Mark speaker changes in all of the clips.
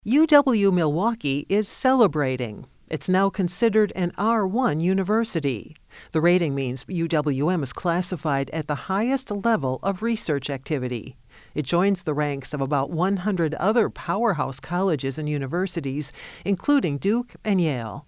Speaker 1: UW Milwaukee is celebrating. It's now considered an R1 university. The rating means UWM is classified at the highest level of research activity. It joins the ranks of about 100 other powerhouse colleges and universities, including Duke and Yale.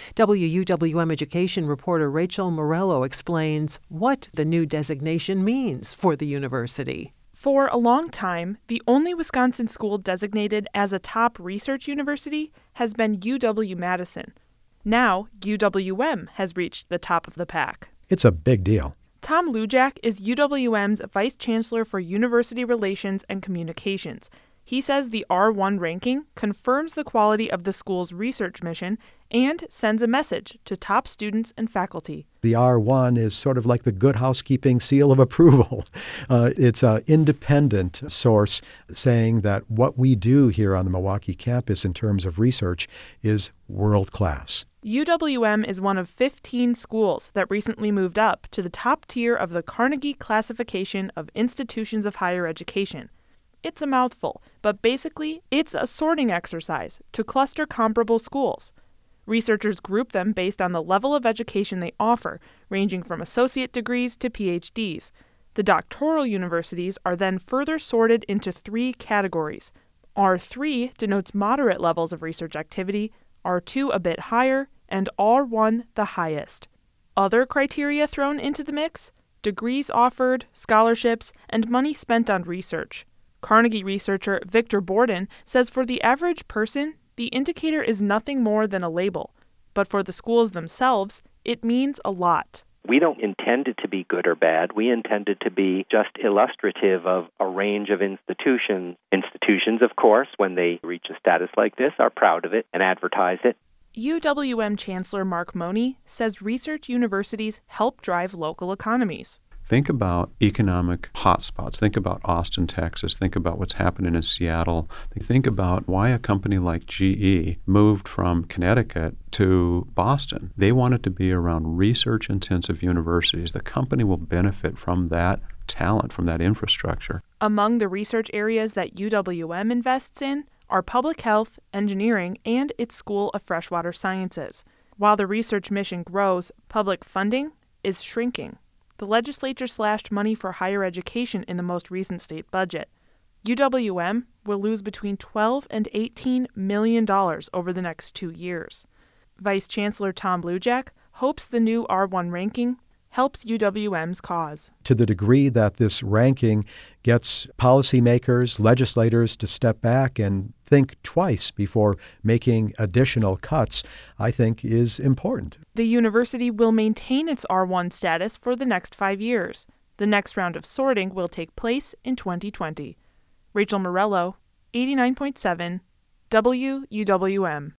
Speaker 1: WUWM education reporter Rachel Morello explains what the new designation means for the university.
Speaker 2: For a long time, the only Wisconsin school designated as a top research university has been UW-Madison. Now, UWM has reached the top of the pack.
Speaker 3: It's a big deal.
Speaker 2: Tom Lujack is UWM's Vice Chancellor for University Relations and Communications. He says the R1 ranking confirms the quality of the school's research mission and sends a message to top students and faculty.
Speaker 3: The R1 is sort of like the Good Housekeeping seal of approval. It's an independent source saying that what we do here on the Milwaukee campus in terms of research is world class.
Speaker 2: UWM is one of 15 schools that recently moved up to the top tier of the Carnegie Classification of Institutions of Higher Education. It's a mouthful, but basically, it's a sorting exercise to cluster comparable schools. Researchers group them based on the level of education they offer, ranging from associate degrees to PhDs. The doctoral universities are then further sorted into 3 categories. R3 denotes moderate levels of research activity, R2 a bit higher, and R1 the highest. Other criteria thrown into the mix? Degrees offered, scholarships, and money spent on research. Carnegie researcher Victor Borden says for the average person, the indicator is nothing more than a label. But for the schools themselves, it means a lot.
Speaker 4: We don't intend it to be good or bad. We intend it to be just illustrative of a range of institutions. Institutions, of course, when they reach a status like this, are proud of it and advertise it.
Speaker 2: UWM Chancellor Mark Money says research universities help drive local economies.
Speaker 5: Think about economic hotspots. Think about Austin, Texas. Think about what's happening in Seattle. Think about why a company like GE moved from Connecticut to Boston. They wanted to be around research-intensive universities. The company will benefit from that talent, from that infrastructure.
Speaker 2: Among the research areas that UWM invests in are public health, engineering, and its School of Freshwater Sciences. While the research mission grows, public funding is shrinking. The legislature slashed money for higher education in the most recent state budget. UWM will lose between $12 and $18 million over the next 2 years. Vice Chancellor Tom Lujack hopes the new R1 ranking helps UWM's cause.
Speaker 3: To the degree that this ranking gets policymakers, legislators to step back and think twice before making additional cuts, I think is important.
Speaker 2: The university will maintain its R1 status for the next 5 years. The next round of sorting will take place in 2020. Rachel Morello, 89.7, WUWM.